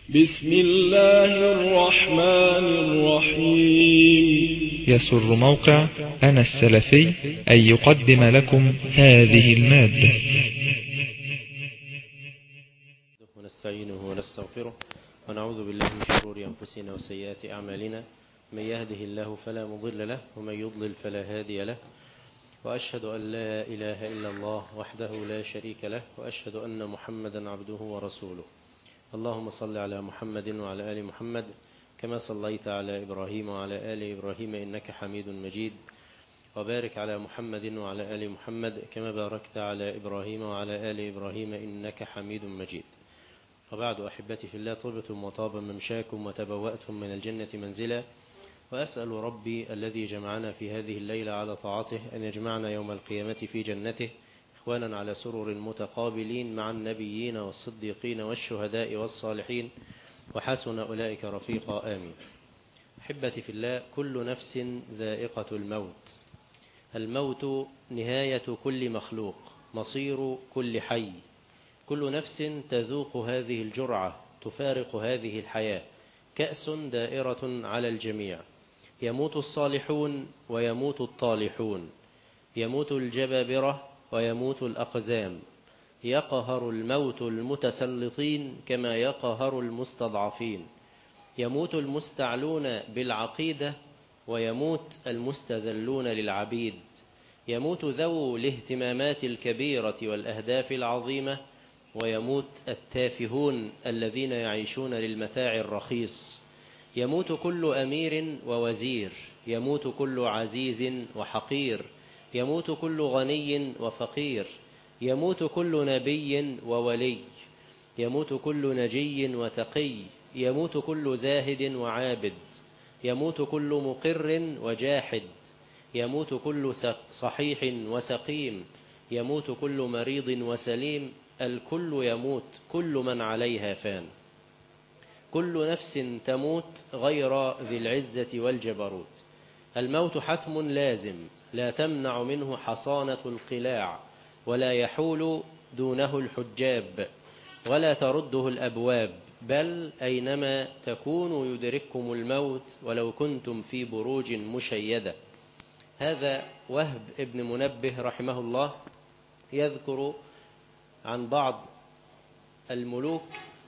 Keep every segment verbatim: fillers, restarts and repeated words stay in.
بسم الله الرحمن الرحيم. يسر موقع أنا السلفي أن يقدم لكم هذه المادة. ونستعينه ونستغفره ونعوذ بالله من شرور أنفسنا وسيئات أعمالنا، من يهده الله فلا مضل له ومن يضلل فلا هادي له، وأشهد أن لا إله إلا الله وحده لا شريك له، وأشهد أن محمدا عبده ورسوله. اللهم صل على محمد وعلى آل محمد كما صليت على إبراهيم وعلى آل إبراهيم إنك حميد مجيد، وبارك على محمد وعلى آل محمد كما باركت على إبراهيم وعلى آل إبراهيم إنك حميد مجيد. وبعد، أحبتي في الله، طبتم وطاب ممشاكم وتبوأتم من الجنة منزلا، وأسأل ربي الذي جمعنا في هذه الليلة على طاعته أن يجمعنا يوم القيامة في جنته إخوانا على سرر متقابلين مع النبيين والصديقين والشهداء والصالحين، وحسن أولئك رفيقا، آمين. أحبتي في الله، كل نفس ذائقة الموت. الموت نهاية كل مخلوق، مصير كل حي. كل نفس تذوق هذه الجرعة، تفارق هذه الحياة، كأس دائرة على الجميع. يموت الصالحون ويموت الطالحون، يموت الجبابرة ويموت الأقزام، يقهر الموت المتسلطين كما يقهر المستضعفين، يموت المستعلون بالعقيدة ويموت المستذلون للعبيد، يموت ذو الاهتمامات الكبيرة والأهداف العظيمة، ويموت التافهون الذين يعيشون للمتاع الرخيص. يموت كل أمير ووزير، يموت كل عزيز وحقير، يموت كل غني وفقير، يموت كل نبي وولي، يموت كل نجي وتقي، يموت كل زاهد وعابد، يموت كل مقر وجاحد، يموت كل صحيح وسقيم، يموت كل مريض وسليم. الكل يموت، كل من عليها فان. كل نفس تموت غير ذي العزة والجبروت. الموت حتم لازم، لا تمنع منه حصانة القلاع، ولا يحول دونه الحجاب، ولا ترده الأبواب، بل أينما تكونوا يدرككم الموت ولو كنتم في بروج مشيدة. هذا وهب ابن منبه رحمه الله يذكر عن بعض الملوك.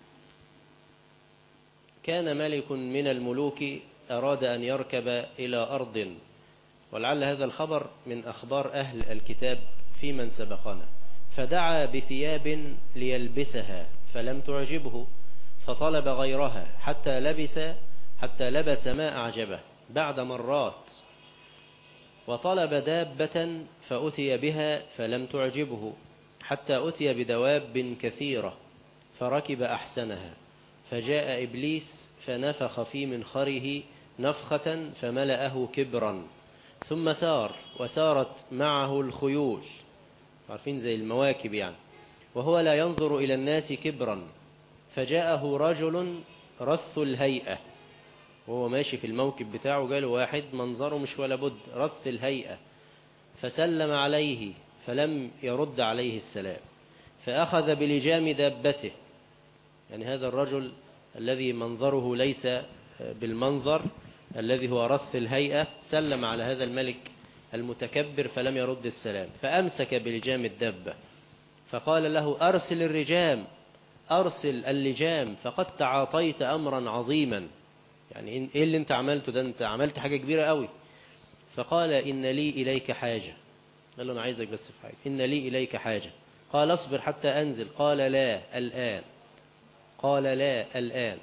كان ملك من الملوك أراد أن يركب إلى أرض، ولعل هذا الخبر من أخبار أهل الكتاب في من سبقنا، فدعا بثياب ليلبسها فلم تعجبه، فطلب غيرها حتى لبس حتى لبس ما أعجبه بعد مرات، وطلب دابة فأتي بها فلم تعجبه، حتى أتي بدواب كثيرة فركب أحسنها، فجاء إبليس فنفخ في منخره نفخة فملأه كبرا، ثم سار وسارت معه الخيول، عارفين زي المواكب يعني، وهو لا ينظر إلى الناس كبرا. فجاءه رجل رث الهيئة، وهو ماشي في الموكب بتاعه جاله واحد منظره مش ولا بد، رث الهيئة، فسلم عليه فلم يرد عليه السلام، فأخذ بلجام دابته. يعني هذا الرجل الذي منظره ليس بالمنظر الذي هو رث الهيئة سلم على هذا الملك المتكبر فلم يرد السلام، فأمسك بلجام الدابة فقال له: أرسل الرجام، أرسل اللجام، فقد تعاطيت أمرا عظيما. يعني إيه اللي أنت عملته ده؟ أنت عملت حاجة كبيرة قوي. فقال: إن لي إليك حاجة. قال له: أنا عايزك بس في حاجة. إن لي إليك حاجة. قال: أصبر حتى أنزل. قال: لا الآن. قال: لا الآن.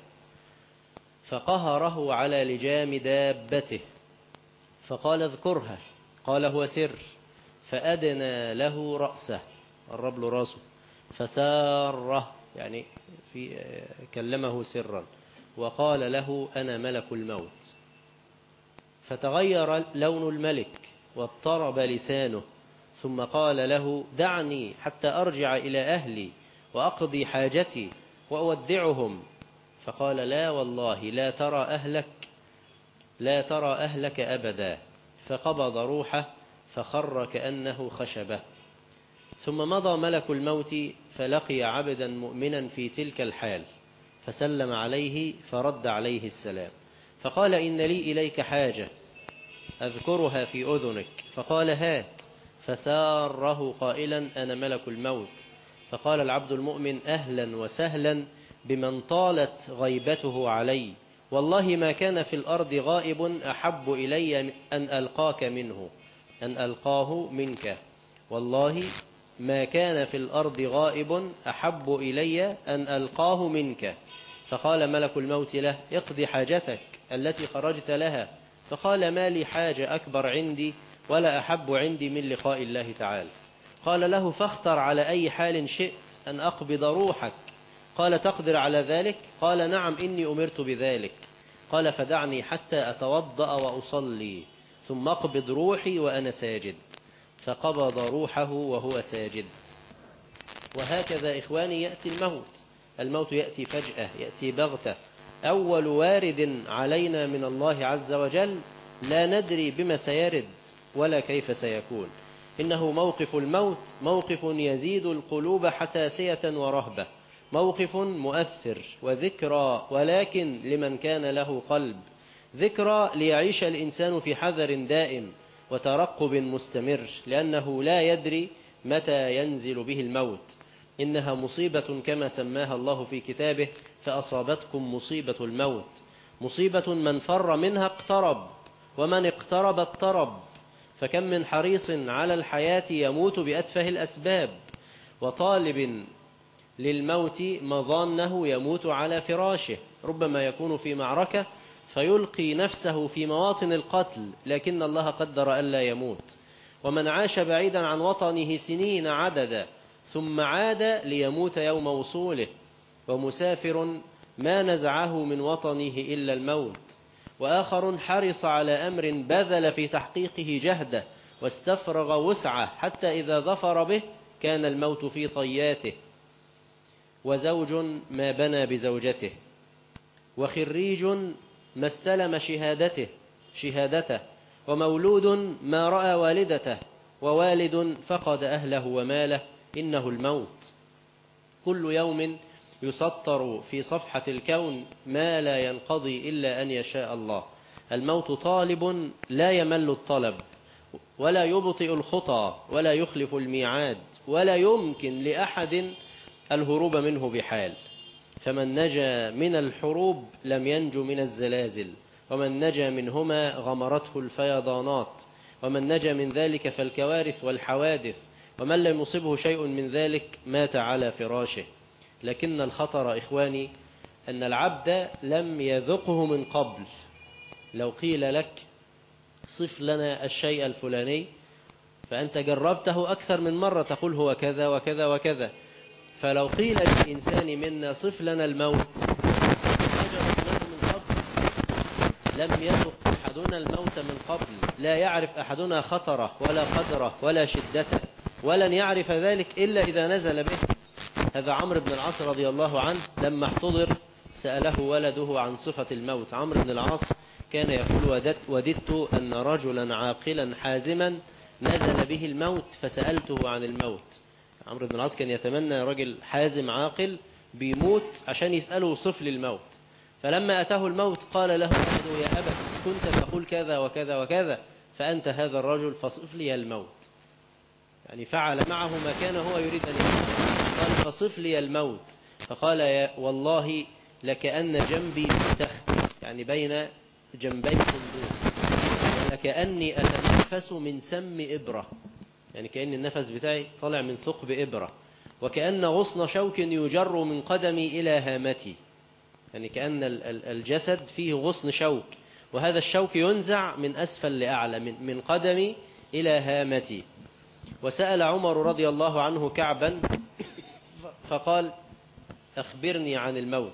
فقهره على لجام دابته فقال: اذكرها. قال: هو سر. فأدنى له رأسه، قرب له رأسه، فساره، يعني في كلمه سرا، وقال له: أنا ملك الموت. فتغير لون الملك واضطرب لسانه، ثم قال له: دعني حتى أرجع إلى أهلي وأقضي حاجتي وأودعهم. فقال: لا والله، لا ترى أهلك لا ترى أهلك أبدا. فقبض روحه فخر كأنه خشبة. ثم مضى ملك الموت فلقي عبدا مؤمنا في تلك الحال، فسلم عليه فرد عليه السلام، فقال إن لي إليك حاجة أذكرها في أذنك، فقال هات، فساره قائلا أنا ملك الموت. فقال العبد المؤمن أهلا وسهلا بمن طالت غيبته علي، والله ما كان في الأرض غائب أحب إلي أن ألقاك منه أن ألقاه منك، والله ما كان في الأرض غائب أحب إلي أن ألقاه منك. فقال ملك الموت له اقضي حاجتك التي خرجت لها. فقال ما لي حاجة أكبر عندي ولا أحب عندي من لقاء الله تعالى. قال له فاختر على أي حال شئت أن أقبض روحك. قال تقدر على ذلك؟ قال نعم إني أمرت بذلك. قال فدعني حتى أتوضأ وأصلي ثم أقبض روحي وأنا ساجد. فقبض روحه وهو ساجد. وهكذا إخواني يأتي الموت. الموت يأتي فجأة، يأتي بغتة، أول وارد علينا من الله عز وجل، لا ندري بما سيرد ولا كيف سيكون. إنه موقف الموت موقف يزيد القلوب حساسية ورهبة، موقف مؤثر وذكرى، ولكن لمن كان له قلب، ذكرى ليعيش الإنسان في حذر دائم وترقب مستمر، لأنه لا يدري متى ينزل به الموت. إنها مصيبة كما سماها الله في كتابه فأصابتكم مصيبة الموت، مصيبة من فر منها اقترب، ومن اقترب اضطرب. فكم من حريص على الحياة يموت بأتفه الأسباب، وطالب للموت مظانه يموت على فراشه، ربما يكون في معركة فيلقي نفسه في مواطن القتل، لكن الله قدر ألا يموت. ومن عاش بعيدا عن وطنه سنين عددا ثم عاد ليموت يوم وصوله. ومسافر ما نزعه من وطنه إلا الموت. وآخر حرص على أمر بذل في تحقيقه جهده واستفرغ وسعه حتى إذا ظفر به كان الموت في طياته. وزوج ما بنى بزوجته، وخريج ما استلم شهادته شهادته ومولود ما رأى والدته، ووالد فقد أهله وماله. إنه الموت. كل يوم يسطر في صفحة الكون ما لا ينقضي إلا أن يشاء الله. الموت طالب لا يمل الطلب، ولا يبطئ الخطى، ولا يخلف الميعاد، ولا يمكن لأحد الهروب منه بحال. فمن نجا من الحروب لم ينج من الزلازل، ومن نجا منهما غمرته الفيضانات، ومن نجا من ذلك فالكوارث والحوادث، ومن لم يصبه شيء من ذلك مات على فراشه. لكن الخطر إخواني أن العبد لم يذقه من قبل. لو قيل لك صف لنا الشيء الفلاني فأنت جربته أكثر من مرة تقول هو كذا وكذا وكذا. فلو قيل للإنسان منا صف لنا الموت من قبل لم يذق أحدنا الموت من قبل، لا يعرف أحدنا خطره ولا قدره ولا شدته، ولن يعرف ذلك إلا إذا نزل به. هذا عمرو بن العاص رضي الله عنه لما احتضر سأله ولده عن صفة الموت. عمرو بن العاص كان يقول وددت, وددت أن رجلا عاقلا حازما نزل به الموت فسألته عن الموت. عمرو بن العاص كان يتمنى رجل حازم عاقل بيموت عشان يسأله صف للموت. فلما أتاه الموت قال له ولده يا أبت كنت تقول كذا وكذا وكذا، فأنت هذا الرجل فصف لي الموت. يعني فعل معه ما كان هو يريد أن يفعل. قال فصف لي الموت. فقال يا والله لكأن جنبي تخت، يعني بين جنبي صندوق، ولكأني أتنفس من سم إبرة، يعني كأن النفس بتاعي طالع من ثقب إبرة، وكأن غصن شوك يجر من قدمي إلى هامتي، يعني كأن الجسد فيه غصن شوك، وهذا الشوك ينزع من أسفل لأعلى من قدمي إلى هامتي. وسأل عمر رضي الله عنه كعبا فقال أخبرني عن الموت.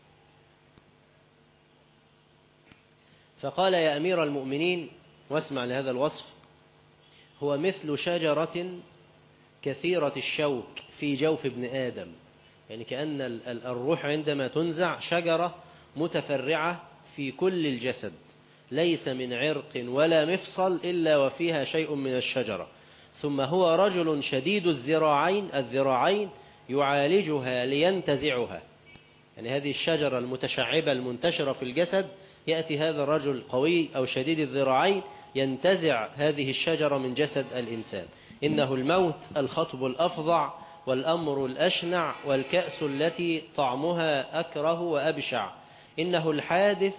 فقال يا أمير المؤمنين، واسمع لهذا الوصف، هو مثل شجرة كثيرة الشوك في جوف ابن آدم، يعني كأن الروح عندما تنزع شجرة متفرعة في كل الجسد، ليس من عرق ولا مفصل إلا وفيها شيء من الشجرة. ثم هو رجل شديد الذراعين الذراعين يعالجها لينتزعها، يعني هذه الشجرة المتشعبة المنتشرة في الجسد، يأتي هذا الرجل قوي أو شديد الذراعين ينتزع هذه الشجرة من جسد الإنسان. إنه الموت الخطب الأفظع والأمر الأشنع والكأس التي طعمها أكره وأبشع. إنه الحادث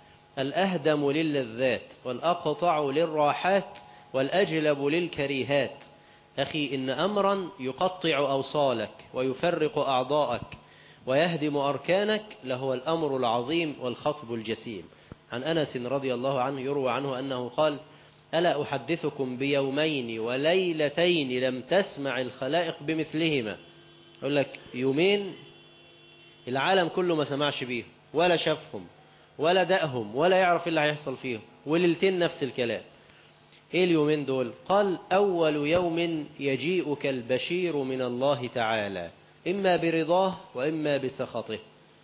الأهدم للذات والأقطع للراحات والأجلب للكريهات. أخي إن أمرا يقطع أوصالك ويفرق أعضاءك ويهدم أركانك لهو الأمر العظيم والخطب الجسيم. عن أنس رضي الله عنه يروى عنه أنه قال: ألا أحدثكم بيومين وليلتين لم تسمع الخلائق بمثلهما. يقول لك يومين العالم كله ما سمعش بيهم ولا شافهم ولا دقهم ولا يعرف اللي هيحصل فيهم، وليلتين نفس الكلام. ايه اليومين دول؟ قال: أول يوم يجيئك البشير من الله تعالى إما برضاه وإما بسخطه.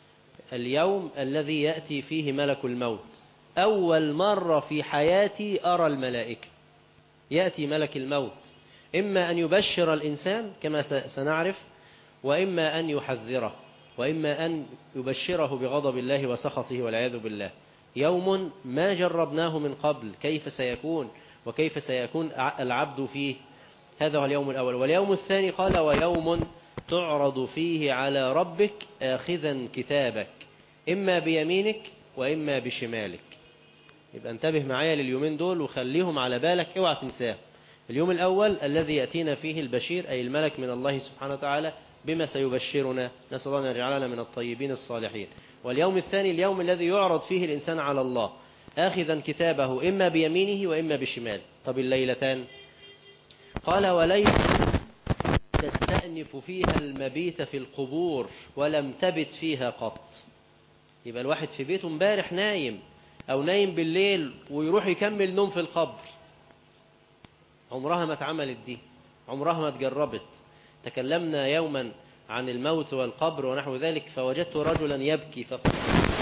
اليوم الذي يأتي فيه ملك الموت، أول مرة في حياتي أرى الملائكة. يأتي ملك الموت إما أن يبشر الإنسان كما سنعرف، وإما أن يحذره، وإما أن يبشره بغضب الله وسخطه والعياذ بالله. يوم ما جربناه من قبل، كيف سيكون وكيف سيكون العبد فيه. هذا هو اليوم الأول. واليوم الثاني قال: ويوم تعرض فيه على ربك آخذا كتابك إما بيمينك وإما بشمالك. يبقى انتبه معايا لليومين دول وخليهم على بالك، اوعى تنساه. اليوم الأول الذي يأتينا فيه البشير أي الملك من الله سبحانه وتعالى بما سيبشرنا، نسأل الله أن يجعلنا من الطيبين الصالحين. واليوم الثاني اليوم الذي يعرض فيه الإنسان على الله آخذا كتابه إما بيمينه وإما بشماله. طب الليلتان؟ قال: وليلة تستأنف فيها المبيت في القبور ولم تبت فيها قط. يبقى الواحد في بيته امبارح نايم أو نايم بالليل ويروح يكمل نوم في القبر. عمرها ما اتعملت دي، عمرها ما اتجربت. تكلمنا يوما عن الموت والقبر ونحو ذلك، فوجدت رجلا يبكي فقال: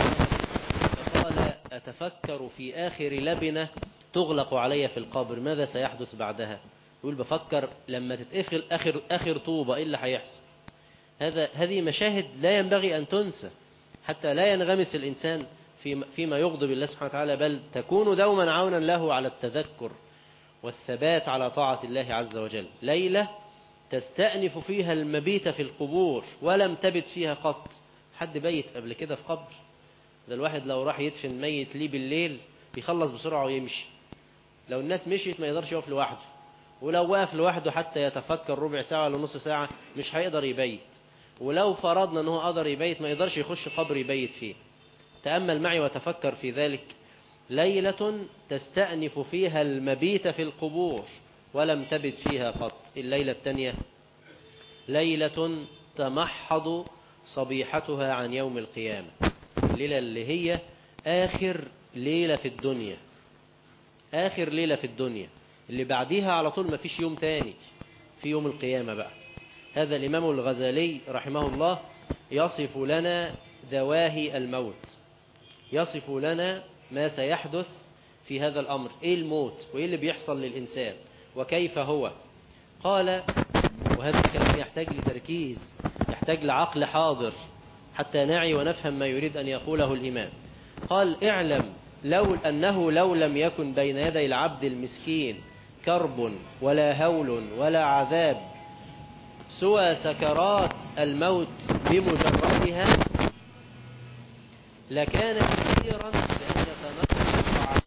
أتفكر في آخر لبنة تغلق علي في القبر ماذا سيحدث بعدها. يقول: بفكر لما تتقفل آخر, آخر طوبة إيه اللي هيحصل. هذا هذه مشاهد لا ينبغي أن تنسى حتى لا ينغمس الإنسان فيما يغضب الله سبحانه وتعالى، بل تكون دوما عونا له على التذكر والثبات على طاعة الله عز وجل. ليلة تستأنف فيها المبيت في القبور ولم تبت فيها قط. حد بيت قبل كده في قبر؟ ده الواحد لو راح يدفن ميت ليه بالليل بيخلص بسرعة ويمشي. لو الناس مشيت ما يقدرش يقف لوحده، ولو وقف لوحده حتى يتفكر ربع ساعة ولا نص ساعة مش هيقدر يبيت. ولو فرضنا أنه قدر يبيت ما يقدرش يخش قبر يبيت فيه. تأمل معي وتفكر في ذلك. ليلة تستأنف فيها المبيت في القبور ولم تبت فيها قط. الليلة الثانية ليلة تمحض صبيحتها عن يوم القيامة. الليلة اللي هي آخر ليلة في الدنيا، آخر ليلة في الدنيا اللي بعديها على طول ما فيش يوم تاني، في يوم القيامة بقى. هذا الإمام الغزالي رحمه الله يصف لنا دواهي الموت، يصف لنا ما سيحدث في هذا الأمر، إيه الموت وإيه اللي بيحصل للإنسان وكيف هو. قال، وهذا الكلام يحتاج لتركيز، يحتاج لعقل حاضر حتى نعي ونفهم ما يريد أن يقوله الإمام. قال: اعلم لو أنه لو لم يكن بين يدي العبد المسكين كرب ولا هول ولا عذاب سوى سكرات الموت بمجردها لكان كثيرا بأن يتنقص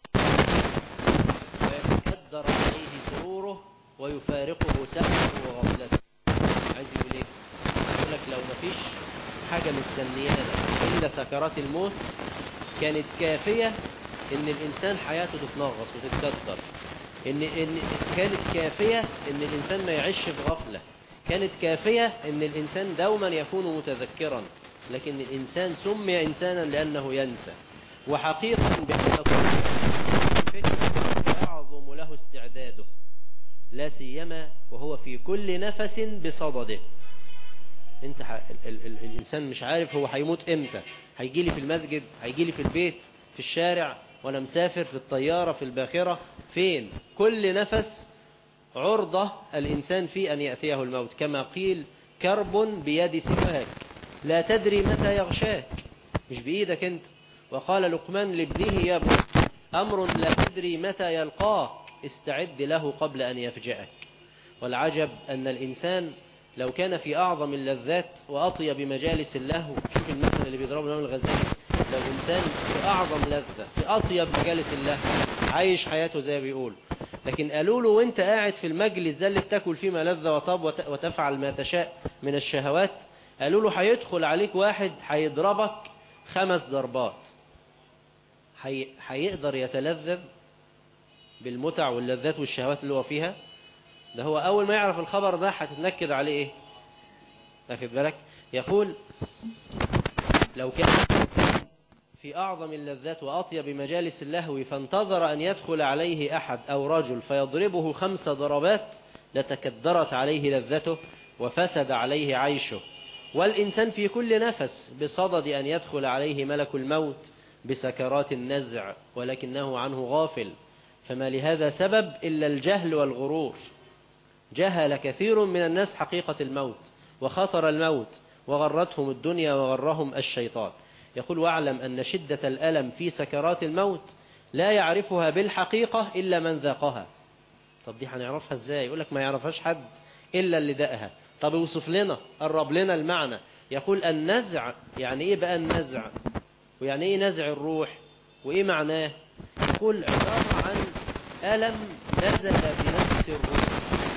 ويتكدر عليه سروره ويفارقه سهله وغفلته. عايز يقول ايه؟ يقول لك لو ما فيش حاجة مستنيانا إلا سكرات الموت كانت كافية إن الإنسان حياته تتنغص وتتكدر، إن, إن كانت كافية إن الإنسان ما يعيش في غفلة، كانت كافية إن الإنسان دوما يكون متذكرا. لكن الإنسان سمي إنسانا لأنه ينسى. وحقيقة بأن كل فتنة يعظم له استعداده، لا سيما وهو في كل نفس بصدده. انت ح... ال... ال... ال... الإنسان مش عارف هو هيموت امتى، هيجي لي في المسجد، هيجي لي في البيت، في الشارع، وانا مسافر، في الطيارة، في الباخرة، فين. كل نفس عرضة الإنسان فيه أن يأتيه الموت. كما قيل: كرب بيد سواك لا تدري متى يغشاك. مش بإيدك أنت. وقال لقمان لابنه يا ابني أمر لا تدري متى يلقاك استعد له قبل أن يفجأك. والعجب أن الإنسان لو كان في أعظم اللذات وأطيب مجالس اللهو، شوف المثل اللي بيضربه الإمام الغزالي، لو إنسان في أعظم لذة في أطيب مجالس اللهو عايش حياته زي ما بيقول، لكن قالوا له وانت قاعد في المجلس ده اللي بتاكل فيه ما لذ وطاب وتفعل ما تشاء من الشهوات، قالوا له هيدخل عليك واحد هيضربك خمس ضربات، هيقدر يتلذذ بالمتع واللذات والشهوات اللي هو فيها؟ ده هو أول ما يعرف الخبر ده هتتنكد عليه إيه؟ أخذ بالك؟ يقول لو كان في أعظم اللذات وأطيب مجالس اللهو فانتظر أن يدخل عليه أحد أو رجل فيضربه خمس ضربات لتكدرت عليه لذته وفسد عليه عيشه. والإنسان في كل نفس بصدد أن يدخل عليه ملك الموت بسكرات النزع ولكنه عنه غافل، فما لهذا سبب إلا الجهل والغرور. جهل كثير من الناس حقيقة الموت وخطر الموت وغرتهم الدنيا وغرهم الشيطان. يقول واعلم أن شدة الألم في سكرات الموت لا يعرفها بالحقيقة إلا من ذاقها. طب دي هنعرفها ازاي؟ يقول لك ما يعرفهاش حد إلا اللي دقها. طب يوصف لنا، قرب لنا المعنى. يقول النزع، يعني ايه بقى النزع؟ ويعني ايه نزع الروح؟ وايه معناه؟ يقول عبارة عن ألم نزل بنفس الروح.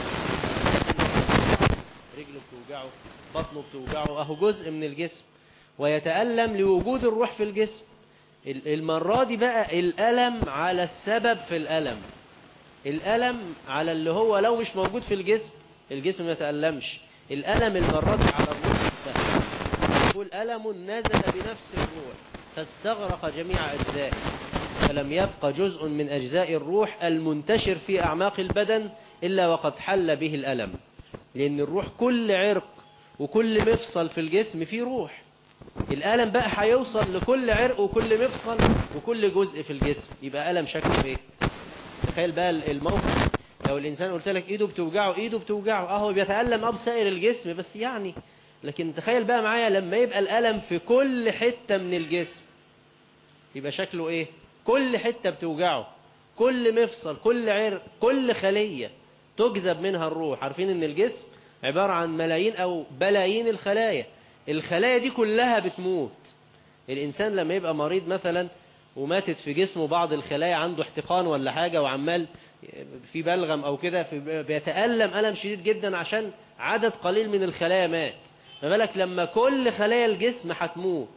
رجله بتوجعه، بطنه بتوجعه، اهو جزء من الجسم ويتألم لوجود الروح في الجسم. المرة دي بقى الألم على السبب في الألم، الألم على اللي هو لو مش موجود في الجسم الجسم ما يتألمش. الألم المرة دي على الروح نفسها. يقول ألم نزل بنفس الروح فاستغرق جميع أجزائه فلم يبق جزء من أجزاء الروح المنتشر في أعماق البدن إلا وقد حل به الألم. لأن الروح كل عرق وكل مفصل في الجسم فيه روح. الألم بقى هيوصل لكل عرق وكل مفصل وكل جزء في الجسم، يبقى ألم شكله ايه؟ تخيل بقى الموقف، لو الإنسان قلت لك ايده بتوجعه، ايده بتوجعه اهو بيتألم اب سائر الجسم بس يعني، لكن تخيل بقى معايا لما يبقى الألم في كل حتة من الجسم يبقى شكله ايه؟ كل حتة بتوجعه، كل مفصل، كل عرق، كل خلية تجذب منها الروح. عارفين ان الجسم عبارة عن ملايين او بلايين الخلايا، الخلايا دي كلها بتموت. الإنسان لما يبقى مريض مثلا وماتت في جسمه بعض الخلايا، عنده احتقان ولا حاجة وعمال في بلغم أو كده، بيتألم ألم شديد جدا عشان عدد قليل من الخلايا مات. ما بالك لما كل خلايا الجسم هتموت،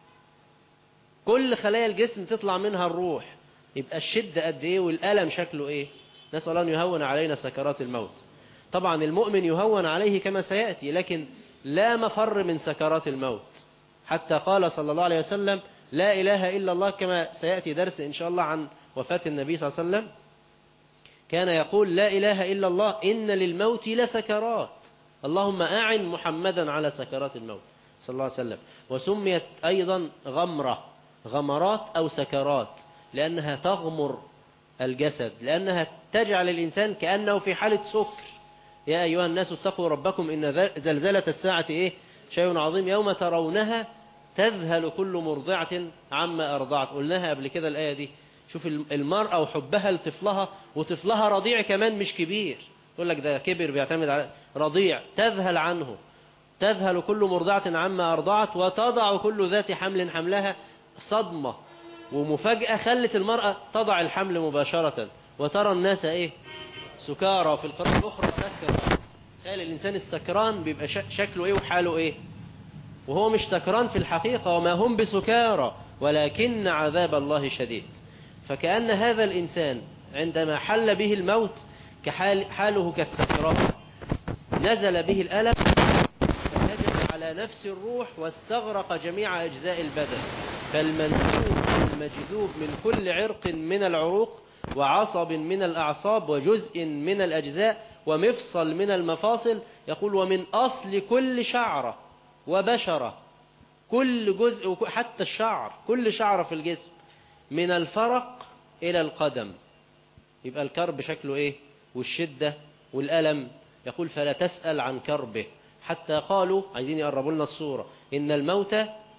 كل خلايا الجسم تطلع منها الروح، يبقى الشدة قد إيه والألم شكله إيه؟ نسأل الله أن يهون علينا سكرات الموت. طبعا المؤمن يهون عليه كما سيأتي، لكن لا مفر من سكرات الموت. حتى قال صلى الله عليه وسلم لا إله إلا الله، كما سيأتي درس إن شاء الله عن وفاة النبي صلى الله عليه وسلم، كان يقول لا إله إلا الله إن للموت لسكرات اللهم أعن محمدا على سكرات الموت صلى الله عليه وسلم. وسميت أيضا غمرة، غمرات أو سكرات، لأنها تغمر الجسد، لأنها تجعل الإنسان كأنه في حالة سكر. يا أيها الناس اتقوا ربكم إن زلزلة الساعة إيه؟ شيء عظيم يوم ترونها تذهل كل مرضعة عما أرضعت. قلناها قبل كده الآية دي. شوف المرأة وحبها لطفلها، وطفلها رضيع كمان مش كبير، يقول لك ده كبر بيعتمد على رضيع، تذهل عنه، تذهل كل مرضعة عما أرضعت وتضع كل ذات حمل حملها. صدمة ومفاجأة خلت المرأة تضع الحمل مباشرة. وترى الناس إيه؟ سكارى، في القراءة الأخرى سكرى. تخيل الإنسان السكران بيبقى شكله إيه وحاله إيه، وهو مش سكران في الحقيقة، وما هم بسكارى ولكن عذاب الله شديد. فكأن هذا الإنسان عندما حل به الموت كحال حاله كالسكران، نزل به الألم فهجم على نفس الروح واستغرق جميع أجزاء البدن. فالمنسوب المجذوب من كل عرق من العروق وعصب من الأعصاب وجزء من الأجزاء ومفصل من المفاصل، يقول ومن أصل كل شعرة وبشرة، كل جزء حتى الشعر، كل شعرة في الجسم، من الفرق إلى القدم. يبقى الكرب شكله إيه والشدة والألم. يقول فلا تسأل عن كربه، حتى قالوا عايزين يقربوا لنا الصورة إن الموت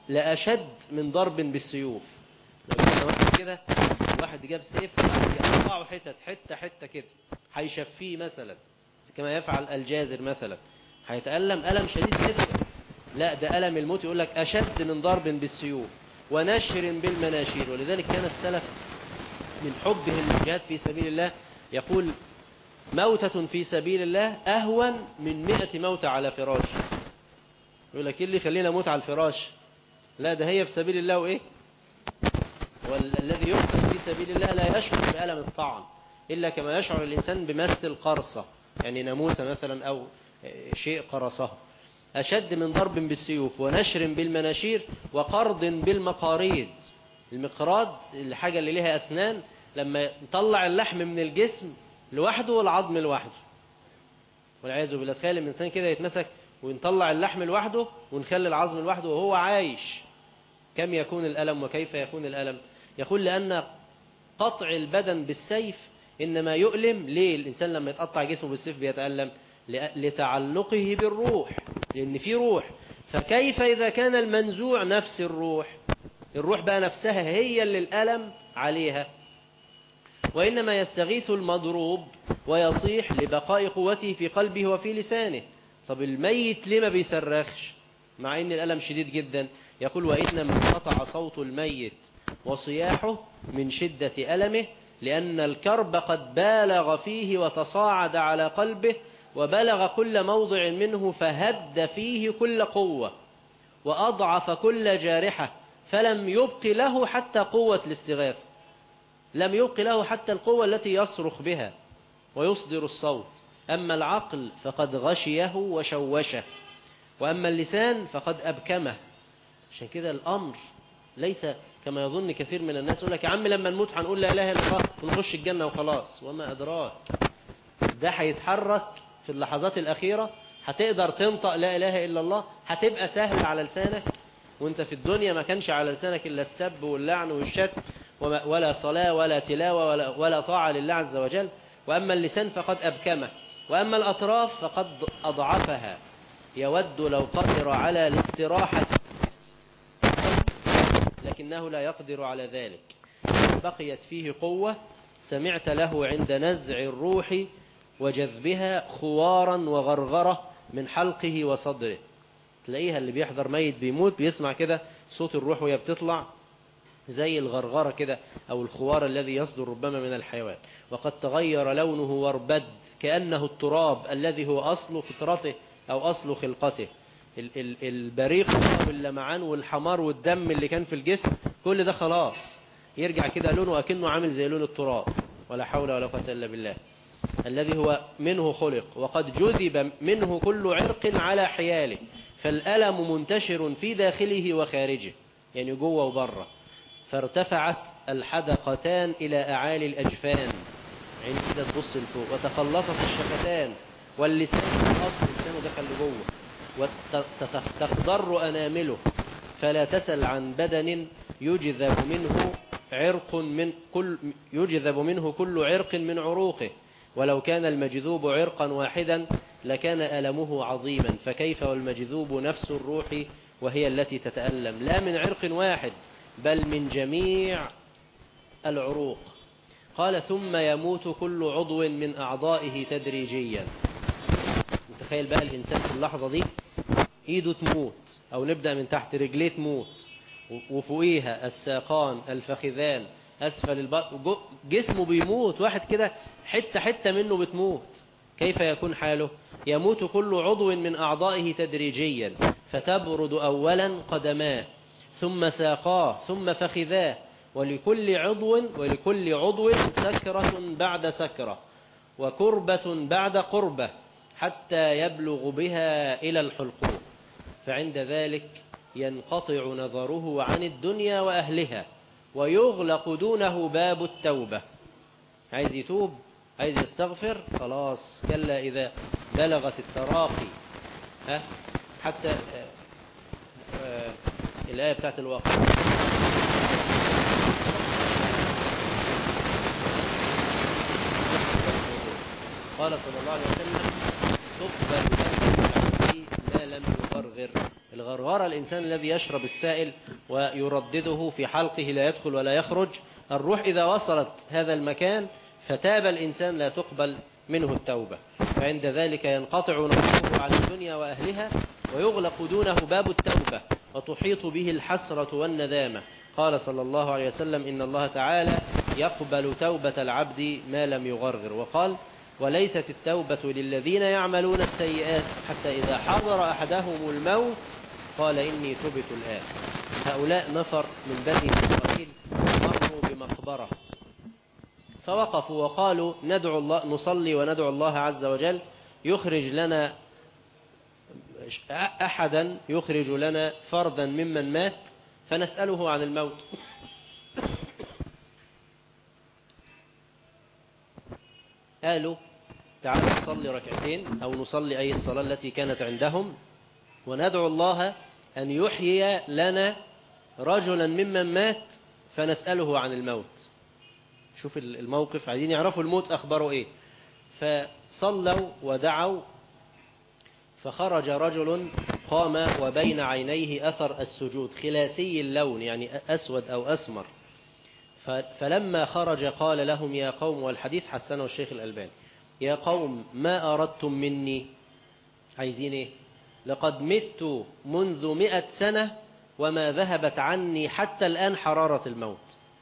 لأشد من ضرب بالسيوف. لو جبنا واحد كده، واحد جاب سيف يقطعه حتت حتة حتة كده، هيشفيه مثلا كما يفعل الجازر مثلا، هيتألم ألم شديد جدا. لا، ده ألم الموت يقول لك أشد من ضرب بالسيوف ونشر بالمناشير. ولذلك كان السلف من حبهم للجهاد في سبيل الله يقول موتة في سبيل الله أهون من مئة موتة على فراش. يقول لك إيه اللي خلينا موت على الفراش؟ لا، ده هي في سبيل الله. وإيه والذي يقتل في سبيل الله لا يشعر بألم الطعن إلا كما يشعر الإنسان بمس القرصة، يعني ناموسة مثلا أو شيء قرصه. أشد من ضرب بالسيوف ونشر بالمناشير وقرض بالمقاريض. المقراض الحاجة اللي لها أسنان، لما نطلع اللحم من الجسم لوحده والعظم لوحده، والعياذ بالله. تخيل الإنسان كده يتمسك ونطلع اللحم لوحده ونخلي العظم لوحده وهو عايش، كم يكون الألم وكيف يكون الألم؟ يقول لأن قطع البدن بالسيف إنما يؤلم. ليه الإنسان لما يتقطع جسمه بالسيف بيتألم؟ لتعلقه بالروح، لأن في روح. فكيف إذا كان المنزوع نفس الروح؟ الروح بقى نفسها هي اللي الألم عليها. وإنما يستغيث المضروب ويصيح لبقاء قوته في قلبه وفي لسانه. طب الميت ليه ما بيصرخش مع إن الألم شديد جدا؟ يقول وإنما انقطع صوت الميت وصياحه من شدة ألمه، لأن الكرب قد بالغ فيه وتصاعد على قلبه وبلغ كل موضع منه، فهد فيه كل قوة وأضعف كل جارحة، فلم يبق له حتى قوة الاستغاثة، لم يبق له حتى القوة التي يصرخ بها ويصدر الصوت. أما العقل فقد غشيه وشوشه، وأما اللسان فقد أبكمه. عشان كده الأمر ليس كما يظن كثير من الناس، يقول لك يا عم لما نموت هنقول لا إله إلا الله ونخش الجنة وخلاص. وما أدراك، ده هيتحرك في اللحظات الأخيرة، هتقدر تنطق لا إله إلا الله، هتبقى سهل على لسانك. وانت في الدنيا ما كانش على لسانك إلا السب واللعن والشتم، ولا صلاة ولا تلاوة ولا, ولا طاعة لله عز وجل. وأما اللسان فقد أبكمه، وأما الأطراف فقد أضعفها. يود لو قدر على الاستراحة لكنه لا يقدر على ذلك. بقيت فيه قوة سمعت له عند نزع الروح وجذبها خوارا وغرغرة من حلقه وصدره. تلاقيها اللي بيحضر ميت بيموت بيسمع كده صوت الروح وهي بتطلع زي الغرغرة كده أو الخوار الذي يصدر ربما من الحيوان. وقد تغير لونه واربد كأنه التراب الذي هو أصل فطرته أو أصل خلقته. البريق واللمعان والحمار والدم اللي كان في الجسم كل ده خلاص يرجع كده لونه أكنه عامل زي لون التراب. ولا حول ولا قوة إلا بالله. الذي هو منه خلق وقد جذب منه كل عرق على حياله، فالألم منتشر في داخله وخارجه، يعني جوه وبره. فارتفعت الحدقتان إلى أعالي الأجفان، عين كده تبص لفوق، وتخلصت الشفتان واللسان في الأصل لسانه دخل لجوه، وتخضر أنامله. فلا تسل عن بدن يجذب منه عرق من كل يجذب منه كل عرق من عروقه، ولو كان المجذوب عرقا واحدا لكان ألمه عظيما، فكيف والمجذوب نفس الروح وهي التي تتألم لا من عرق واحد بل من جميع العروق. قال ثم يموت كل عضو من أعضائه تدريجيا. متخيل بقى الإنسان في اللحظة دي إيده تموت، أو نبدأ من تحت رجليه تموت، وفوقيها الساقان الفخذان أسفل البطن، جسمه بيموت، واحد كده حتة حتة منه بتموت. كيف يكون حاله؟ يموت كل عضو من أعضائه تدريجيا، فتبرد أولا قدماه ثم ساقاه ثم فخذاه، ولكل عضو ولكل عضو سكرة بعد سكرة وكربة بعد قربة حتى يبلغ بها إلى الحلقوم. فعند ذلك ينقطع نظره عن الدنيا وأهلها ويغلق دونه باب التوبة. عايز يتوب، عايز يستغفر، خلاص كلا إذا بلغت التراقي ها حتى آآ آآ الآية بتاعت الواقع. قال صلى الله عليه وسلم تقبل توبة العبد ما لم يغرغر. الغرغرة الإنسان الذي يشرب السائل ويردده في حلقه لا يدخل ولا يخرج، الروح إذا وصلت هذا المكان فتاب الإنسان لا تقبل منه التوبة، فعند ذلك ينقطع نصيبه عن الدنيا وأهلها ويغلق دونه باب التوبة وتحيط به الحسرة والندامة. قال صلى الله عليه وسلم إن الله تعالى يقبل توبة العبد ما لم يغرغر. وقال وليست التوبة للذين يعملون السيئات حتى إذا حضر أحدهم الموت قال إني تبت الآن. هؤلاء نفر من بني إسرائيل مروا بمقبرة فوقفوا وقالوا ندعو الله، نصلي وندعو الله عز وجل يخرج لنا أحدا يخرج لنا فردا ممن مات فنسأله عن الموت. قالوا تعالوا نصلي ركعتين أو نصلي أي الصلاة التي كانت عندهم وندعو الله أن يحيي لنا رجلا ممن مات فنسأله عن الموت. شوف الموقف، عايزين يعرفوا الموت أخبره إيه. فصلوا ودعوا فخرج رجل قام وبين عينيه أثر السجود خلاسي اللون، يعني أسود أو أسمر. فلما خرج قال لهم يا قوم، والحديث حسنه الشيخ الألباني، يا قوم ما أردتم مني؟ عايزين إيه؟ لقد مت منذ مئة سنة وما ذهبت عني حتى الآن حرارة الموت.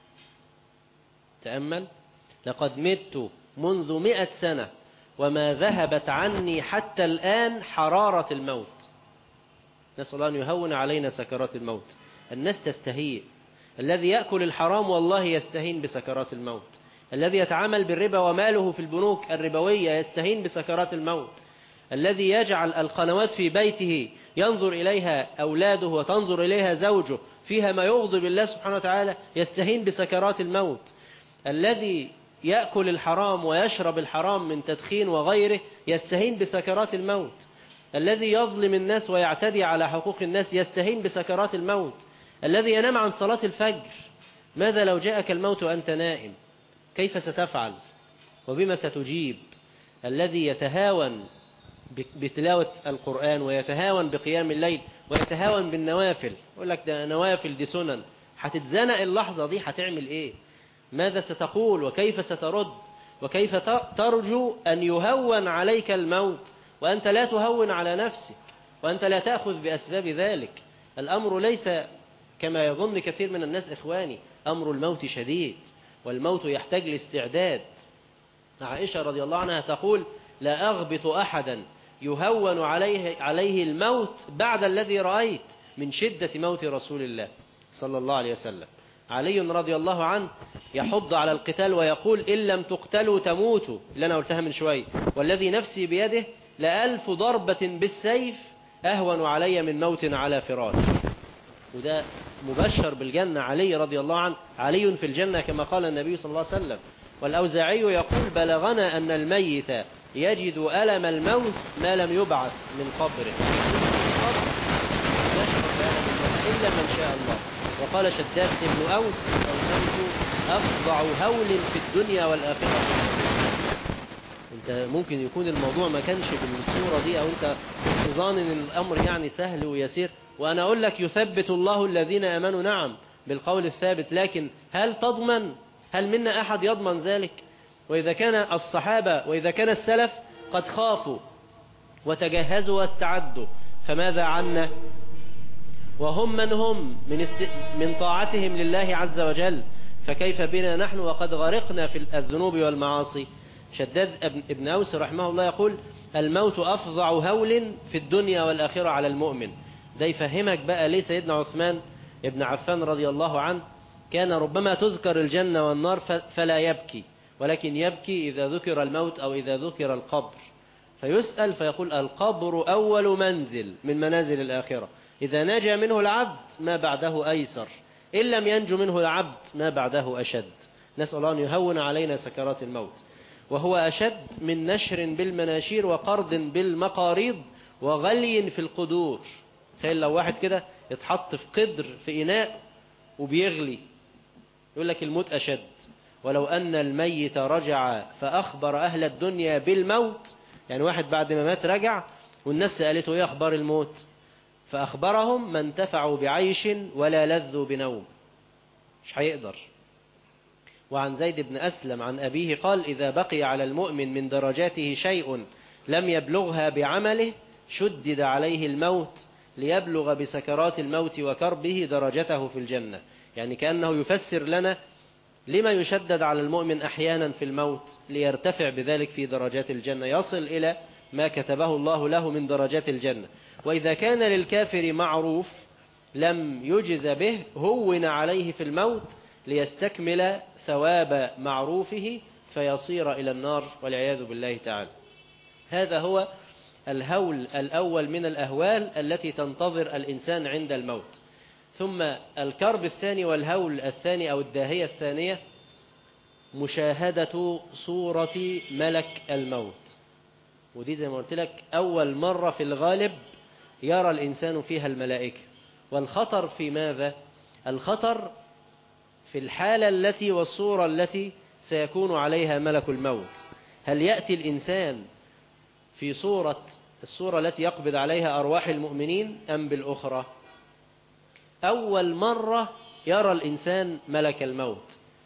تأمل، لقد مت منذ مئة سنة وما ذهبت عني حتى الآن حرارة الموت. نسأل الله أن يهون علينا سكرات الموت. الناس تستهيء، الذي يأكل الحرام والله يستهين بسكرات الموت، الذي يتعامل بالربا وماله في البنوك الربوية يستهين بسكرات الموت، الذي يجعل القنوات في بيته ينظر إليها أولاده وتنظر إليها زوجه فيها ما يغضب الله سبحانه وتعالى يستهين بسكرات الموت، الذي يأكل الحرام ويشرب الحرام من تدخين وغيره يستهين بسكرات الموت، الذي يظلم الناس ويعتدي على حقوق الناس يستهين بسكرات الموت، الذي ينام عن صلاة الفجر. ماذا لو جاءك الموت وأنت نائم؟ كيف ستفعل وبما ستجيب؟ الذي يتهاون بتلاوة القرآن ويتهاون بقيام الليل ويتهاون بالنوافل، يقول لك ده نوافل دي سنن، هتتزنق اللحظة دي هتعمل ايه؟ ماذا ستقول وكيف سترد وكيف ترجو أن يهون عليك الموت وأنت لا تهون على نفسك وأنت لا تأخذ بأسباب ذلك؟ الأمر ليس كما يظن كثير من الناس إخواني، أمر الموت شديد والموت يحتاج لاستعداد. عائشة رضي الله عنها تقول لا أغبط أحدا يهون عليه, عليه الموت بعد الذي رأيت من شدة موت رسول الله صلى الله عليه وسلم. علي رضي الله عنه يحض على القتال ويقول إن لم تقتلوا تموتوا، اللي أنا قلتها من شوي، والذي نفسي بيده لألف ضربة بالسيف أهون علي من موت على فراش. وده مبشر بالجنة علي رضي الله عنه، علي في الجنة كما قال النبي صلى الله عليه وسلم. والأوزاعي يقول بلغنا أن الميت يجد ألم الموت ما لم يبعث من قبره إلا من شاء الله. وقال شداد بن أوس الموت أفظع هول في الدنيا والآخرة. انت ممكن يكون الموضوع ما كانش بالصورة دي او انت تظن ان الامر يعني سهل ويسير، وانا اقول لك يثبت الله الذين امنوا نعم بالقول الثابت، لكن هل تضمن؟ هل منا احد يضمن ذلك؟ واذا كان الصحابة واذا كان السلف قد خافوا وتجهزوا واستعدوا فماذا عنا؟ وهم من هم من, است... من طاعتهم لله عز وجل، فكيف بنا نحن وقد غرقنا في الذنوب والمعاصي؟ شداد ابن أوس رحمه الله يقول الموت أفظع هول في الدنيا والآخرة على المؤمن. ده يفهمك بقى ليه سيدنا عثمان ابن عفان رضي الله عنه كان ربما تذكر الجنة والنار فلا يبكي، ولكن يبكي إذا ذكر الموت أو إذا ذكر القبر، فيسأل فيقول القبر أول منزل من منازل الآخرة، إذا نجا منه العبد ما بعده أيسر، إن لم ينجو منه العبد ما بعده أشد. نسأل الله أن يهون علينا سكرات الموت. وهو أشد من نشر بالمناشير وقرض بالمقاريض وغلي في القدور. تخيل لو واحد كده يتحط في قدر في إناء وبيغلي، يقول لك الموت أشد. ولو أن الميت رجع فأخبر أهل الدنيا بالموت، يعني واحد بعد ما مات رجع والناس سألته إيه أخبار الموت، فأخبرهم: ما انتفعوا بعيش ولا لذوا بنوم. مش هيقدر. وعن زيد بن أسلم عن أبيه قال: إذا بقي على المؤمن من درجاته شيء لم يبلغها بعمله شدد عليه الموت ليبلغ بسكرات الموت وكربه درجته في الجنة. يعني كأنه يفسر لنا لما يشدد على المؤمن أحيانا في الموت، ليرتفع بذلك في درجات الجنة، يصل إلى ما كتبه الله له من درجات الجنة. وإذا كان للكافر معروف لم يجز به هون عليه في الموت ليستكمل ثواب معروفه فيصير إلى النار والعياذ بالله تعالى. هذا هو الهول الأول من الأهوال التي تنتظر الإنسان عند الموت. ثم الكرب الثاني والهول الثاني أو الداهية الثانية مشاهدة صورة ملك الموت. ودي زي ما قلت لك أول مرة في الغالب يرى الإنسان فيها الملائكة. والخطر في ماذا؟ الخطر في الحالة التي والصورة التي سيكون عليها ملك الموت. هل يأتي الإنسان في صورة الصورة التي يقبض عليها أرواح المؤمنين أم بالأخرى؟ أول مرة يرى الإنسان ملك الموت.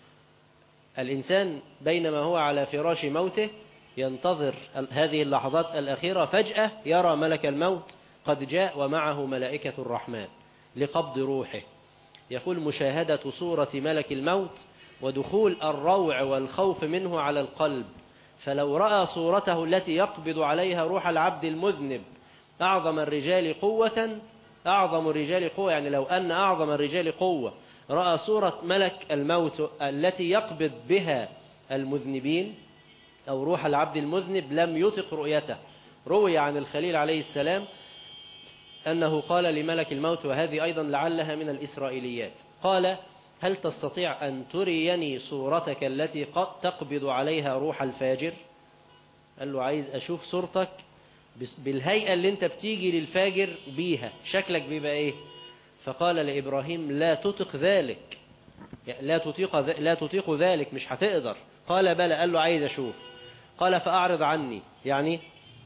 الإنسان بينما هو على فراش موته ينتظر هذه اللحظات الأخيرة، فجأة يرى ملك الموت قد جاء ومعه ملائكة الرحمن لقبض روحه. يقول: مشاهدة صورة ملك الموت ودخول الروع والخوف منه على القلب. فلو رأى صورته التي يقبض عليها روح العبد المذنب أعظم الرجال قوة أعظم الرجال قوة يعني لو أن أعظم الرجال قوة رأى صورة ملك الموت التي يقبض بها المذنبين أو روح العبد المذنب لم يطق رؤيته. روي عن الخليل عليه السلام أنه قال لملك الموت، وهذه أيضا لعلها من الإسرائيليات، قال: هل تستطيع أن تريني صورتك التي قد تقبض عليها روح الفاجر؟ قال له: عايز أشوف صورتك بالهيئة اللي انت بتيجي للفاجر بيها، شكلك بيبقى ايه؟ فقال لإبراهيم: لا تطيق ذلك، لا تطيق, لا تطيق ذلك، مش هتقدر. قال: بلى. قال له: عايز أشوف. قال: فأعرض عني، يعني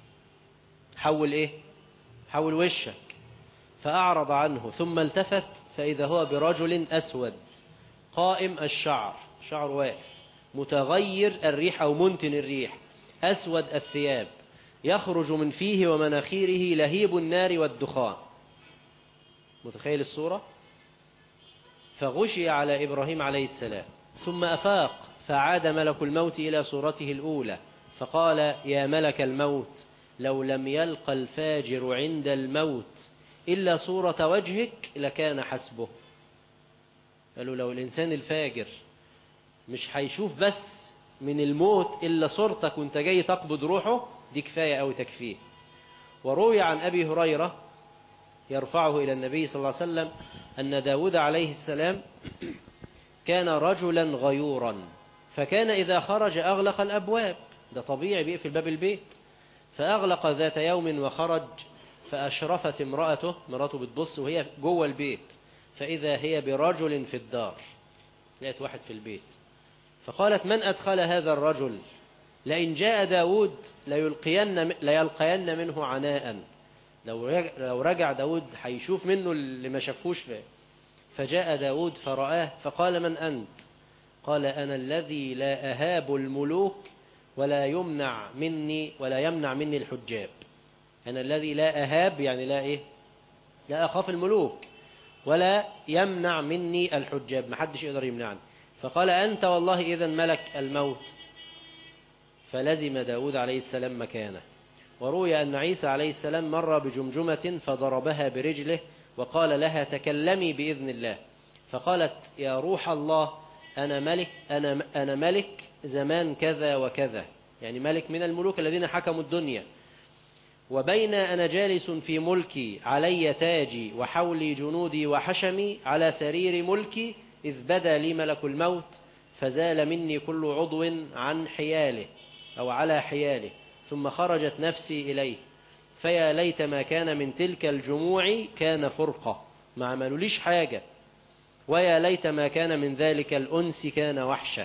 حول ايه؟ حول وشك. فأعرض عنه ثم التفت فإذا هو برجل أسود قائم الشعر، شعر واقف، متغير الريح أو منتن الريح، أسود الثياب، يخرج من فيه ومناخيره لهيب النار والدخان. متخيل الصورة؟ فغشي على إبراهيم عليه السلام ثم أفاق فعاد ملك الموت إلى صورته الأولى فقال: يا ملك الموت، لو لم يلق الفاجر عند الموت إلا صورة وجهك لكان حسبه. قالوا: لو الإنسان الفاجر مش هيشوف بس من الموت إلا صورتك وانت جاي تقبض روحه، دي كفاية أو تكفيه. وروي عن أبي هريرة يرفعه إلى النبي صلى الله عليه وسلم أن داود عليه السلام كان رجلا غيورا، فكان إذا خرج أغلق الأبواب، ده طبيعي بيقفل باب البيت. فأغلق ذات يوم وخرج فأشرفت امرأته، مراته بتبص وهي جوه البيت، فإذا هي برجل في الدار، لقيت واحد في البيت. فقالت: من أدخل هذا الرجل؟ لئن جاء داود ليلقين, ليلقين منه عناء، لو رجع داود هيشوف منه اللي ما شافوش فيه. فجاء داود فرآه فقال: من أنت؟ قال: أنا الذي لا أهاب الملوك ولا يمنع مني ولا يمنع مني الحجاب. أنا الذي لا أهاب يعني لا إيه؟ لا أخاف الملوك ولا يمنع مني الحجاب، ما حدش يقدر يمنعني. فقال: أنت والله إذا ملك الموت. فلزم داود عليه السلام مكانه. وروي أن عيسى عليه السلام مر بجمجمة فضربها برجله وقال لها: تكلمي بإذن الله. فقالت: يا روح الله، أنا ملك أنا أنا ملك زمان كذا وكذا، يعني ملك من الملوك الذين حكموا الدنيا. وبين أنا جالس في ملكي علي تاجي وحولي جنودي وحشمي على سرير ملكي إذ بدا لي ملك الموت فزال مني كل عضو عن حياله أو على حياله، ثم خرجت نفسي إليه، فيا ليت ما كان من تلك الجموع كان فرقة، ما عملوليش حاجة، ويا ليت ما كان من ذلك الأنس كان وحشة.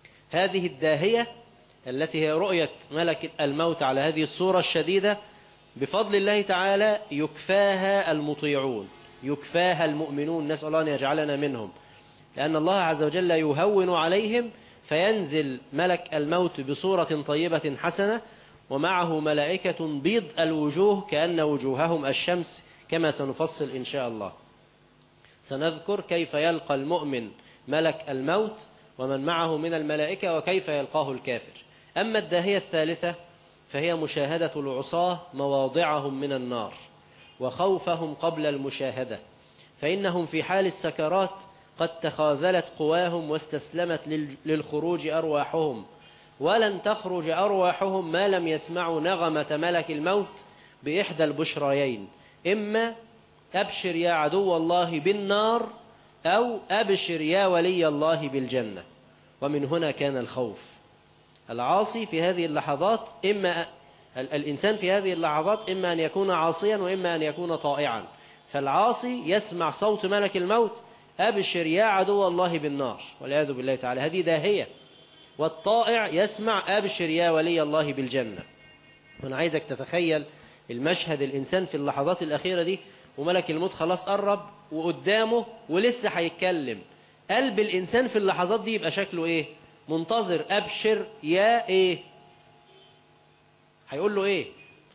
هذه الداهية التي هي رؤية ملك الموت على هذه الصورة الشديدة بفضل الله تعالى يكفاها المطيعون، يكفاها المؤمنون، نسأل الله أن يجعلنا منهم، لأن الله عز وجل يهون عليهم، فينزل ملك الموت بصورة طيبة حسنة ومعه ملائكة بيض الوجوه كأن وجوههم الشمس، كما سنفصل إن شاء الله. سنذكر كيف يلقى المؤمن ملك الموت ومن معه من الملائكة وكيف يلقاه الكافر. أما الداهية الثالثة فهي مشاهدة العصاة مواضعهم من النار وخوفهم قبل المشاهدة، فإنهم في حال السكرات قد تخاذلت قواهم واستسلمت للخروج أرواحهم، ولن تخرج أرواحهم ما لم يسمعوا نغمة ملك الموت بإحدى البشريين، إما أبشر يا عدو الله بالنار أو أبشر يا ولي الله بالجنة. ومن هنا كان الخوف. العاصي في هذه اللحظات إما الإنسان في هذه اللحظات إما أن يكون عاصيا وإما أن يكون طائعا. فالعاصي يسمع صوت ملك الموت أبشر يا عدو الله بالنار والعياذ بالله تعالى، هذه داهية. والطائع يسمع أبشر يا ولي الله بالجنة. وأنا عايزك تتخيل المشهد، الإنسان في اللحظات الأخيرة دي وملك الموت خلاص قرب وقدامه ولسه هيتكلم، قلب الإنسان في اللحظات دي يبقى شكله إيه؟ منتظر أبشر يا إيه؟ هيقول له إيه؟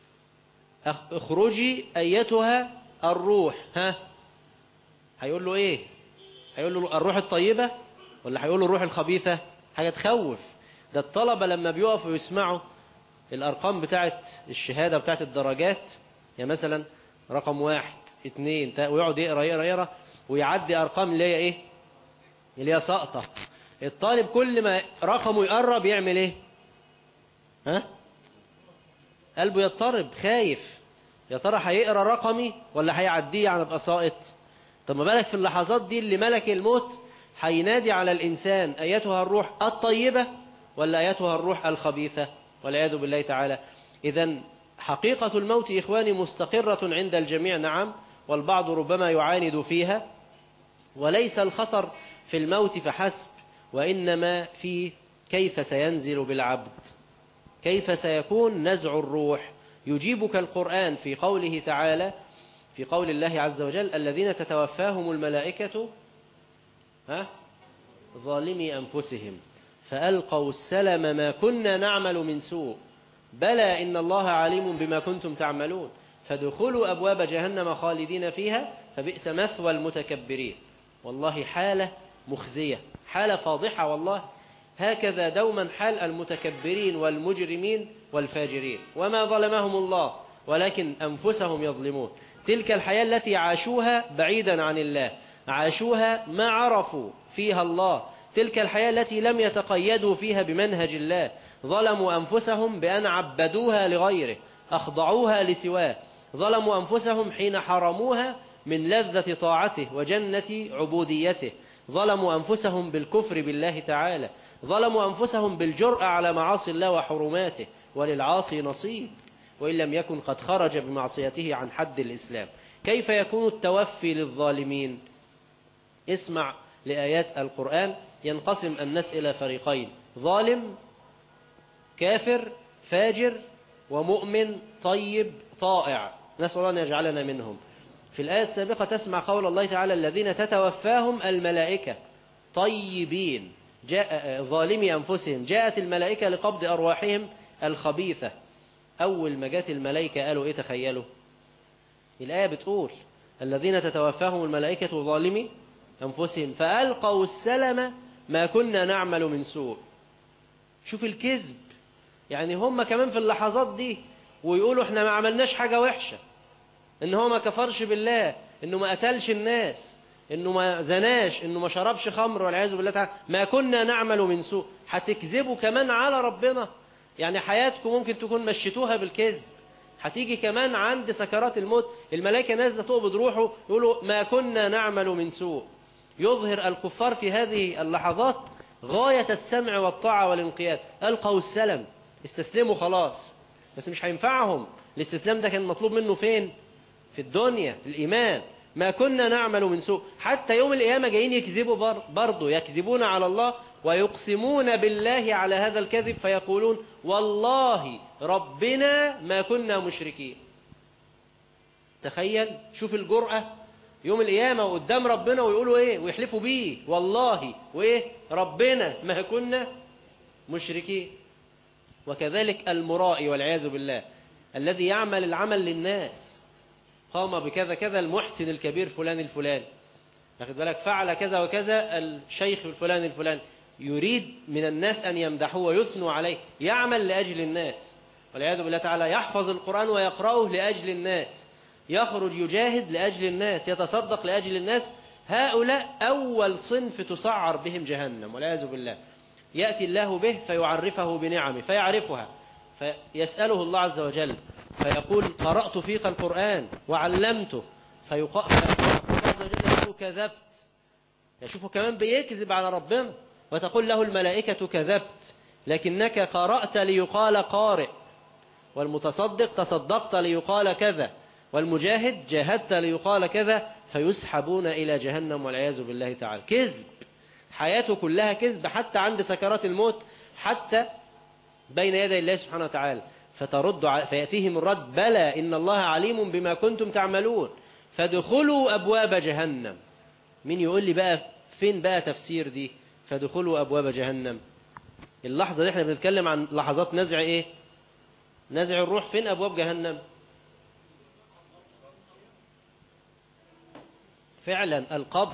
اخرجي أيتها الروح. ها؟ هيقول له إيه؟ هيقول له الروح الطيبة ولا هيقول له الروح الخبيثة؟ حاجة تخوف. ده الطلبة لما بيقفوا يسمعوا الأرقام بتاعت الشهادة بتاعت الدرجات، يعني مثلا رقم واحد اتنين ويقعد يقرأ يقرأ يقرأ ويعدي أرقام اللي هي إيه؟ اللي هي سقطة. الطالب كل ما رقمه يقرب يعمل إيه؟ ها؟ قلبه يضطرب، خايف، يا ترى هيقرأ رقمي ولا هيعديه على ابقى ساقط؟ طب ما بالك في اللحظات دي اللي ملك الموت هينادي على الإنسان أيتها الروح الطيبة ولا أيتها الروح الخبيثة والعياذ بالله تعالى. إذن حقيقة الموت إخواني مستقرة عند الجميع، نعم، والبعض ربما يعاند فيها، وليس الخطر في الموت فحسب، وإنما في كيف سينزل بالعبد، كيف سيكون نزع الروح. يجيبك القرآن في قوله تعالى، في قول الله عز وجل الذين تتوفاهم الملائكة ها ظالمي أنفسهم فألقوا السلم ما كنا نعمل من سوء بلى إن الله عليم بما كنتم تعملون فادخلوا أبواب جهنم خالدين فيها فبئس مثوى المتكبرين. والله حالة مخزية، حالة فاضحة والله. هكذا دوما حال المتكبرين والمجرمين والفاجرين، وما ظلمهم الله ولكن أنفسهم يظلمون. تلك الحياة التي عاشوها بعيدا عن الله، عاشوها ما عرفوا فيها الله، تلك الحياة التي لم يتقيدوا فيها بمنهج الله، ظلموا أنفسهم بأن عبدوها لغيره، أخضعوها لسواه، ظلموا أنفسهم حين حرموها من لذة طاعته وجنة عبوديته، ظلموا أنفسهم بالكفر بالله تعالى، ظلموا أنفسهم بالجرأة على معاصي الله وحرماته. وللعاصي نصيب وإن لم يكن قد خرج بمعصيته عن حد الإسلام. كيف يكون التوفي للظالمين؟ اسمع لآيات القرآن. ينقسم الناس إلى فريقين: ظالم، كافر، فاجر، ومؤمن طيب طائع، نسأل الله أن يجعلنا منهم. في الآية السابقة تسمع قول الله تعالى الذين تتوفاهم الملائكة طيبين، جاء ظالمي أنفسهم، جاءت الملائكة لقبض أرواحهم الخبيثة. أول ما جاءت الملائكة قالوا إيه؟ تخيلوا الآية بتقول الذين تتوفاهم الملائكة ظالمي أنفسهم فألقوا السلم ما كنا نعمل من سوء. شوف الكذب، يعني هم كمان في اللحظات دي ويقولوا احنا ما عملناش حاجة وحشة، ان هو ما كفرش بالله، انه ما قتلش الناس، انه ما زناش، انه ما شربش خمر والعياذ بالله تعالى، ما كنا نعمل من سوء. هتكذبوا كمان على ربنا؟ يعني حياتكم ممكن تكون مشيتوها بالكذب، هتيجي كمان عند سكرات الموت الملائكة نازلة تقبض روحه يقولوا ما كنا نعمل من سوء. يظهر الكفار في هذه اللحظات غاية السمع والطاعة والانقياد، ألقوا السلم، استسلموا خلاص. بس مش هينفعهم، الاستسلام ده كان مطلوب منه فين؟ في الدنيا، الإيمان. ما كنا نعمل من سوء. حتى يوم القيامة جايين يكذبوا برضو، يكذبون على الله ويقسمون بالله على هذا الكذب فيقولون والله ربنا ما كنا مشركين. تخيل، شوف الجرأة يوم القيامة وقدام ربنا ويقولوا ايه ويحلفوا بيه والله وايه ربنا ما كنا مشركين. وكذلك المرائي والعياذ بالله الذي يعمل العمل للناس، قام بكذا كذا المحسن الكبير فلان الفلاني، واخد بالك، فعل كذا وكذا الشيخ الفلاني الفلاني، يريد من الناس أن يمدحوه ويثنوا عليه، يعمل لأجل الناس والعياذ بالله تعالى، يحفظ القرآن ويقرأه لأجل الناس، يخرج يجاهد لأجل الناس، يتصدق لأجل الناس. هؤلاء أول صنف تسعر بهم جهنم والعياذ بالله. يأتي الله به فيعرفه بنعمه فيعرفها، فيسأله الله عز وجل فيقول قرأت فيك القرآن وعلمته، فيقول الله عز وجل كذبت، يشوفه كمان بيكذب على ربنا، وتقول له الملائكة كذبت لكنك قرأت ليقال قارئ، والمتصدق تصدقت ليقال كذا، والمجاهد جاهدت ليقال كذا، فيسحبون إلى جهنم والعياذ بالله تعالى. كذب، حياته كلها كذب حتى عند سكرات الموت، حتى بين يدي الله سبحانه وتعالى. فترد فيأتيهم الرد بلى إن الله عليم بما كنتم تعملون فادخلوا أبواب جهنم. مين يقول لي بقى فين بقى تفسير دي فادخلوا أبواب جهنم؟ اللحظة اللي احنا بنتكلم عن لحظات نزع ايه؟ نزع الروح. فين أبواب جهنم؟ فعلا القبر.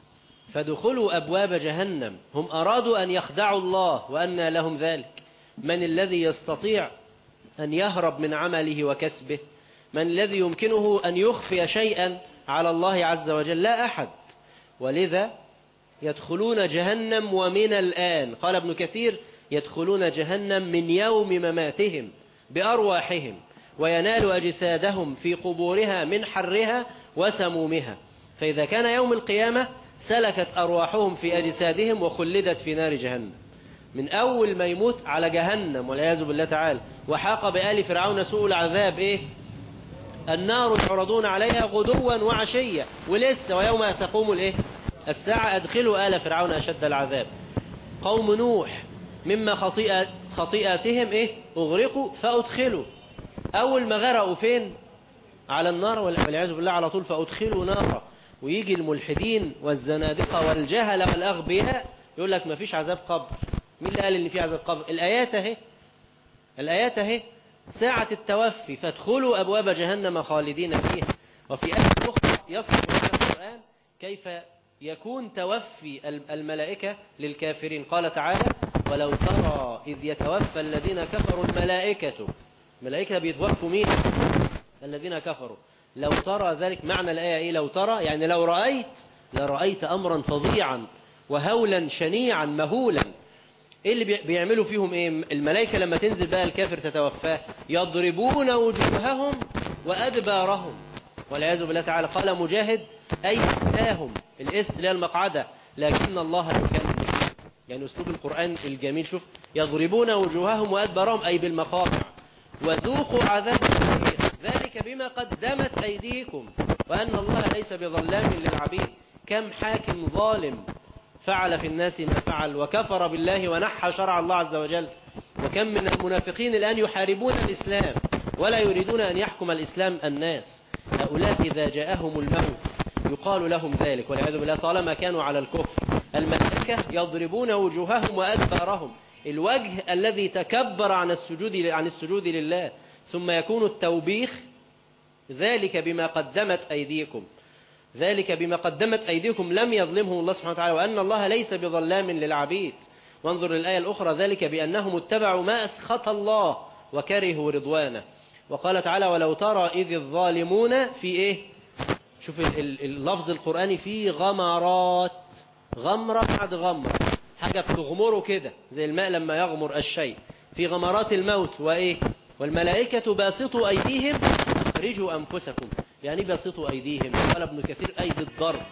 فادخلوا أبواب جهنم. هم أرادوا أن يخدعوا الله وأنى لهم ذلك. من الذي يستطيع أن يهرب من عمله وكسبه؟ من الذي يمكنه أن يخفي شيئا على الله عز وجل؟ لا أحد. ولذا يدخلون جهنم ومن الآن. قال ابن كثير يدخلون جهنم من يوم مماتهم بأرواحهم، وينال أجسادهم في قبورها من حرها وسمومها. فإذا كان يوم القيامة سلكت أرواحهم في أجسادهم وخلدت في نار جهنم من أول ما يموت على جهنم والعياذ بالله تعالى. وحاق بآل فرعون سوء العذاب إيه؟ النار يعرضون عليها غدوا وعشيا، ولسه ويوم تقوم الإيه؟ الساعة أدخلوا آل فرعون أشد العذاب. قوم نوح مما خطيئة خطيئاتهم إيه؟ أغرقوا فأدخلوا. أول ما غرقوا فين؟ على النار والعياذ بالله على طول، فأدخلوا نارا. ويجي الملحدين والزنادقة والجهل والأغبياء يقول لك ما فيش عذاب قبر. مين اللي قال إن في عذاب قبر؟ الآيات اهي، الآيات اهي. ساعة التوفي فادخلوا أبواب جهنم خالدين فيها. وفي آية أخرى يصف لنا القرآن كيف يكون توفي الملائكة للكافرين. قال تعالى ولو ترى إذ يتوفى الذين كفروا الملائكة. الملائكة بيتوفوا مين؟ الذين كفروا. لو ترى ذلك معنى الآية إيه؟ لو ترى يعني لو رأيت لرأيت أمرا فظيعا وهولا شنيعا مهولا. إيه اللي بيعملوا فيهم إيه؟ الملائكة لما تنزل بقى الكافر تتوفاه يضربون وجوههم وأدبارهم والعياذ بالله تعالى. قال مجاهد أي استاهم، الإست اللي هي المقعدة، لكن الله يكلم. يعني أسلوب القرآن الجميل. شوف يضربون وجوههم وأدبارهم أي بالمقاطع. وذوقوا عذاب ذلك بما قدمت أيديكم وأن الله ليس بظلام للعبيد. كم حاكم ظالم فعل في الناس ما فعل وكفر بالله ونحى شرع الله عز وجل. وكم من المنافقين الآن يحاربون الإسلام ولا يريدون أن يحكم الإسلام الناس. هؤلاء إذا جاءهم الموت يقال لهم ذلك والعياذ بالله طالما كانوا على الكفر. الملائكة يضربون وجوههم وأدبارهم، الوجه الذي تكبر عن السجود عن السجود لله. ثم يكون التوبيخ ذلك بما قدمت أيديكم، ذلك بما قدمت أيديكم لم يظلمهم الله سبحانه وتعالى وأن الله ليس بظلام للعبيد. وانظر للآية الأخرى ذلك بأنهم اتبعوا ما أسخط الله وكرهوا رضوانه. وقال تعالى ولو ترى إذ الظالمون في إيه؟ شوف اللفظ القرآني فيه غمرات، غمرة بعد غمرة، حاجة بتغمره كده زي الماء لما يغمر الشيء. في غمرات الموت وإيه؟ والملائكة باسطوا أيديهم أخرجوا أنفسكم. يعني باسطوا أيديهم قال ابن كثير أي بالضرب.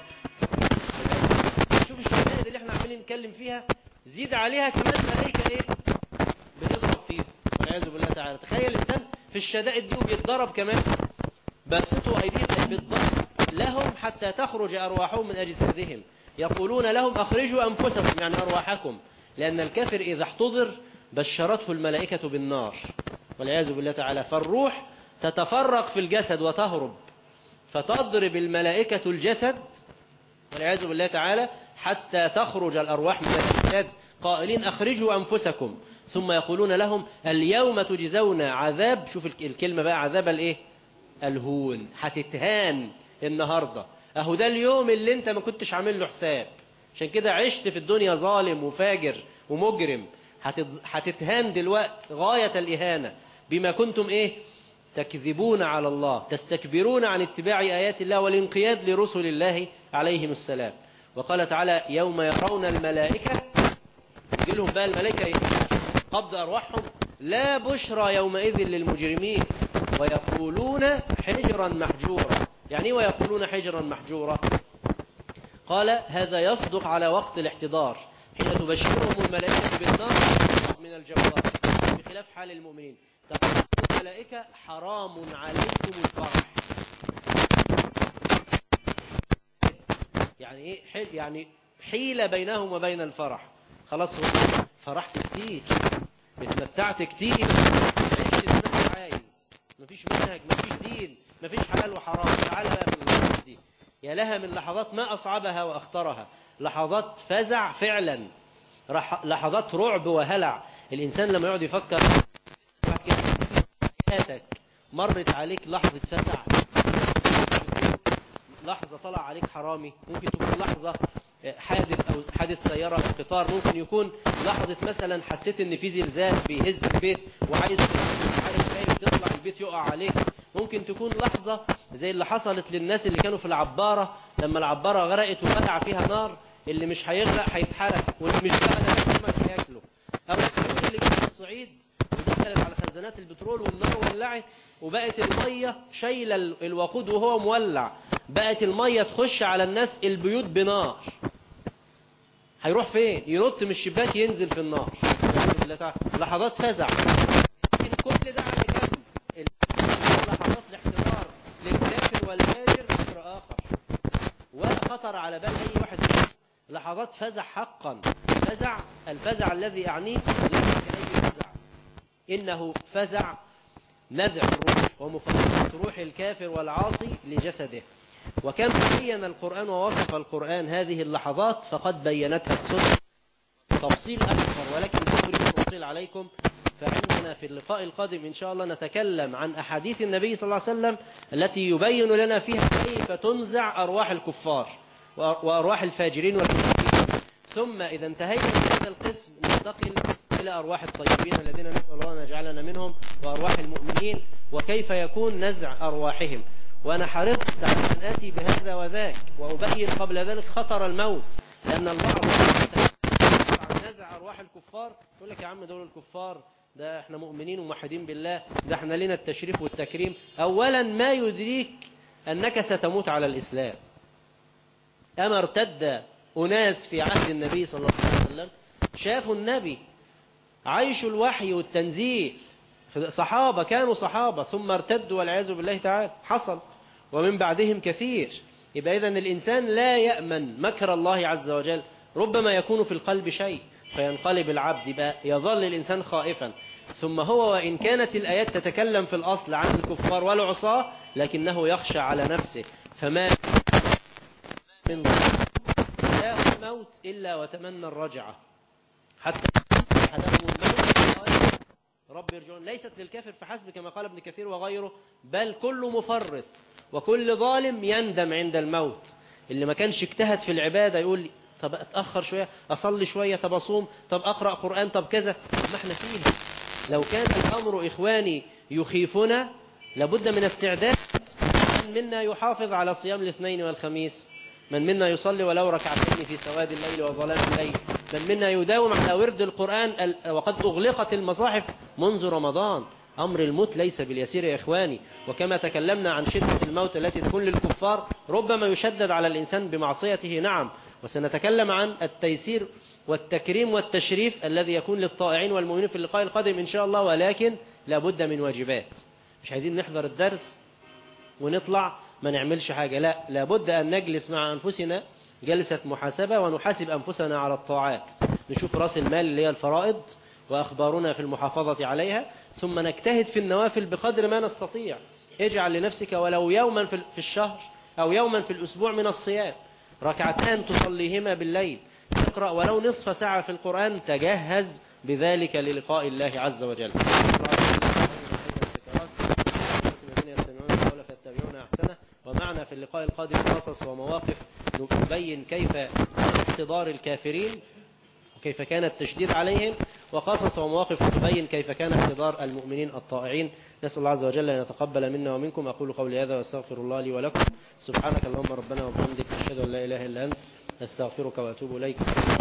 شوف الشدائد اللي احنا عمالين نتكلم فيها زيد عليها كمان ملائكة إيه؟ بتضرب فيه والعياذ بالله تعالى. تخيل الإنسان في الشدائد دي وبيتضرب كمان. باسطوا أيديهم أي بالضرب لهم حتى تخرج أرواحهم من أجسادهم. يقولون لهم أخرجوا أنفسكم يعني أرواحكم، لأن الكافر إذا احتضر بشرته الملائكة بالنار والعياذ بالله تعالى. فالروح تتفرق في الجسد وتهرب فتضرب الملائكة الجسد والعياذ بالله تعالى حتى تخرج الأرواح من الأجساد قائلين أخرجوا أنفسكم، ثم يقولون لهم اليوم تجزون عذاب، شوف الكلمة بقى، عذاب الايه؟ الهون، هتتهان النهاردة، اهو ده اليوم اللي انت ما كنتش عامل له حساب، عشان كده عشت في الدنيا ظالم وفاجر ومجرم، هتتهان دلوقت غاية الإهانة بما كنتم ايه؟ تكذبون على الله، تستكبرون عن اتباع آيات الله والانقياد لرسل الله عليهم السلام. وقال تعالى يوم يرون الملائكة، يجي لهم بقى الملائكة قبض أرواحهم، لا بشرى يومئذ للمجرمين ويقولون حجرا محجورا. يعني ايه ويقولون حجرا محجورا؟ قال هذا يصدق على وقت الاحتضار حين تبشرهم الملائكة بالنار من الجبار، بخلاف حال المؤمنين تقول الملائكة حرام عليكم الفرح. يعني ايه؟ يعني حيلة بينهم وبين الفرح، خلاص هو فرحت كتير، اتمتعت كتير، عشت زي ما انت عايز، مفيش منهج، مفيش دين، مفيش حلال وحرام، تعال بقى في اللحظات دي. يا لها من لحظات ما أصعبها وأخطرها، لحظات فزع فعلا، لحظات رعب وهلع. الإنسان لما يقعد يفكر حياتك مرت عليك لحظة فزع، لحظة طلع عليك حرامي، ممكن تكون لحظة حادث أو حادث سيارة أو قطار، ممكن يكون لحظة مثلا حسيت إن في زلزال بيهز البيت وعايز عارف خايف تطلع البيت يقع عليك، ممكن تكون لحظة زي اللي حصلت للناس اللي كانوا في العبارة لما العبارة غرقت وفتح فيها نار، اللي مش هيغرق هيتحرق واللي مش غرق السمك هياكله، أو السيول اللي جت في الصعيد ودخلت على خزانات البترول والنار ولعت وبقت المية شايلة الوقود وهو مولع، بقت المية تخش على الناس البيوت بنار، هيروح فين؟ ينط من الشباك ينزل في النار. لحظات فزع، كل ده على جنب، لحظات الاحتضار للكافر والفاجر أمر آخر ولا خطر على بال أي واحد منهم. لحظات فزع حقا، فزع الفزع الذي أعنيه ليس كأي فزع، إنه فزع نزع الروح ومفارقة روح الكافر والعاصي لجسده. وكم بين القرآن ووصف القرآن هذه اللحظات فقد بينتها السنة تفصيل أكثر، ولكن لا أريد أن أطيل عليكم، فعندنا في اللقاء القادم إن شاء الله نتكلم عن أحاديث النبي صلى الله عليه وسلم التي يبين لنا فيها كيف تنزع أرواح الكفار وأرواح الفاجرين والمشركين. ثم إذا انتهينا من هذا القسم ننتقل إلى أرواح الطيبين الذين نسأل الله أن يجعلنا منهم، وأرواح المؤمنين وكيف يكون نزع أرواحهم. وأنا حرصت على أن آتي بهذا وذاك وأبين قبل ذلك خطر الموت، لأن البعض عن نزع أرواح الكفار يقول لك يا عم دول الكفار ده احنا مؤمنين وموحدين بالله، ده احنا لنا التشريف والتكريم. أولا ما يدريك أنك ستموت على الإسلام؟ أما ارتد أناس في عهد النبي صلى الله عليه وسلم شافوا النبي عيشوا الوحي والتنزيل، صحابة كانوا صحابة ثم ارتدوا والعياذ بالله تعالى، حصل ومن بعدهم كثير. يبقى إذن الإنسان لا يأمن مكر الله عز وجل، ربما يكون في القلب شيء فينقلب العبد، يبقى يظل الإنسان خائفا. ثم هو وإن كانت الآيات تتكلم في الأصل عن الكفار والعصاة لكنه يخشى على نفسه، فما من لا الموت إلا وتمنى الرجعة، حتى أحدهم الموت رب يرجعون. ليست للكافر فحسب كما قال ابن كثير وغيره، بل كل مفرط وكل ظالم يندم عند الموت. اللي ما كانش اجتهد في العبادة يقول طب أتأخر شوية، أصلي شوية، طب أصوم، طب أقرأ قرآن، طب كذا، ما احنا فيها. لو كان الأمر إخواني يخيفنا لابد من استعداد. من منا يحافظ على صيام الاثنين والخميس؟ من منا يصلي ولو ركعتين في سواد الليل وظلام الليل؟ من منا يداوم على ورد القرآن وقد أغلقت المصاحف منذ رمضان؟ أمر الموت ليس باليسير يا إخواني. وكما تكلمنا عن شدة الموت التي تكون للكفار ربما يشدد على الإنسان بمعصيته، نعم، وسنتكلم عن التيسير والتكريم والتشريف الذي يكون للطائعين والمؤمنين في اللقاء القادم إن شاء الله. ولكن لابد من واجبات، مش عايزين نحضر الدرس ونطلع ما نعملش حاجة، لا، لابد أن نجلس مع أنفسنا جلسة محاسبة ونحاسب أنفسنا على الطاعات، نشوف رأس المال اللي هي الفرائض وأخبارنا في المحافظة عليها، ثم نجتهد في النوافل بقدر ما نستطيع. اجعل لنفسك ولو يوما في الشهر أو يوما في الأسبوع من الصيام، ركعتان تصليهما بالليل، اقرأ ولو نصف ساعة في القرآن، تجهز بذلك للقاء الله عز وجل. ومعنا في اللقاء القادم قصص ومواقف نبين كيف احتضار الكافرين وكيف كان التشديد عليهم، وقصص ومواقف تبين كيف كان احتضار المؤمنين الطائعين. نسأل الله عز وجل أن يتقبل منا ومنكم. أقول قولي هذا واستغفر الله لي ولكم. سبحانك اللهم ربنا وبحمدك، أشهد أن لا إله إلا أنت، أستغفرك وأتوب إليك.